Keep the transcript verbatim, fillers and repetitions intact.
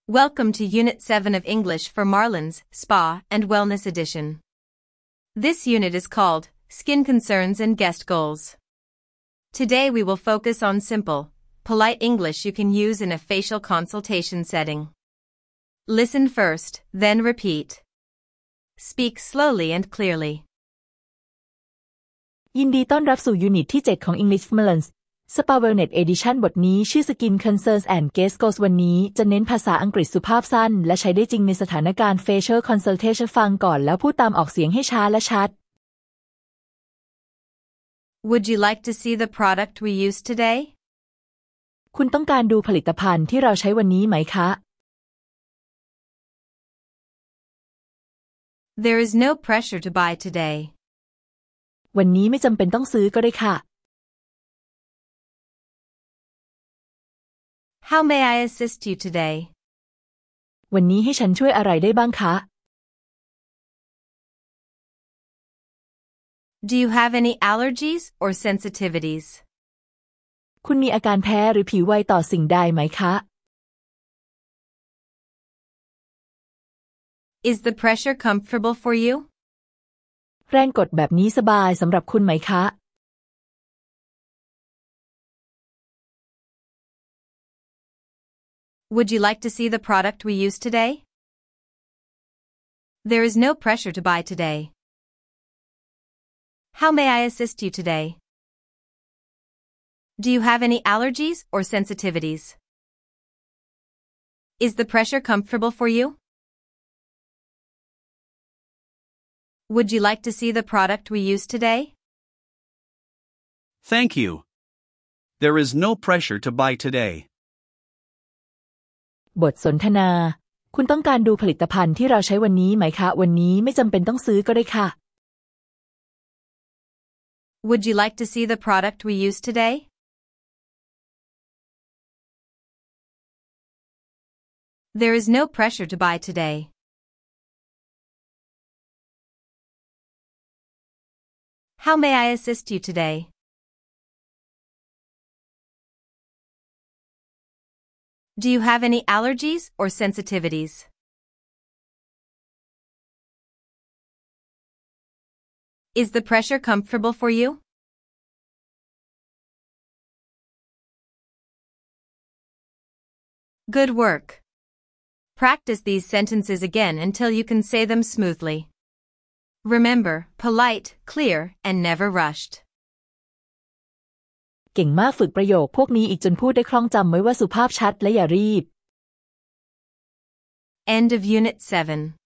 Welcome to Unit seven of English for Marlins, Spa, and Wellness Edition. This unit is called Skin Concerns and Guest Goals. Today we will focus on simple, polite English you can use in a facial consultation setting. Listen first, then repeat. Speak slowly and clearly. ยินดีต้อนรับสู่ยูนิตที่ เจ็ด ของ English for Marlins Spa Wellness Edition บทนี้ชื่อ Skin Concerns and Guest Goals วันนี้จะเน้นภาษาอังกฤษสุภาพสั้นและใช้ได้จริงในสถานการณ์ Facial Consultation ฟังก่อนแล้วพูดตามออกเสียงให้ช้าและชัด Would you like to see the product we use today? คุณต้องการดูผลิตภัณฑ์ที่เราใช้วันนี้ไหมคะ There is no pressure to buy today. วันนี้ไม่จำเป็นต้องซื้อก็ได้ค่ะ How may I assist you today? วันนี้ให้ฉันช่วยอะไรได้บ้างคะ Do you have any allergies or sensitivities? คุณมีอาการแพ้หรือผิวไวต่อสิ่งใดไหมคะ Is the pressure comfortable for you? แรงกดแบบนี้สบายสำหรับคุณไหมคะ Would you like to see the product we use today? There is no pressure to buy today. How may I assist you today? Do you have any allergies or sensitivities? Is the pressure comfortable for you? Would you like to see the product we use today? Thank you. There is no pressure to buy today. บทสนทนา คุณต้องการดูผลิตภัณฑ์ที่เราใช้วันนี้ไหมคะ วันนี้ไม่จำเป็นต้องซื้อก็ได้ค่ะ Would you like to see the product we use today? There is no pressure to buy today. How may I assist you today? Do you have any allergies or sensitivities? Is the pressure comfortable for you? Good work. Practice these sentences again until you can say them smoothly. Remember, polite, clear, and never rushed. เก่งมากฝึกประโยคพวกนี้อีกจนพูดได้คล่องจำไว้ว่าสุภาพชัดและอย่ารีบ End of Unit seven.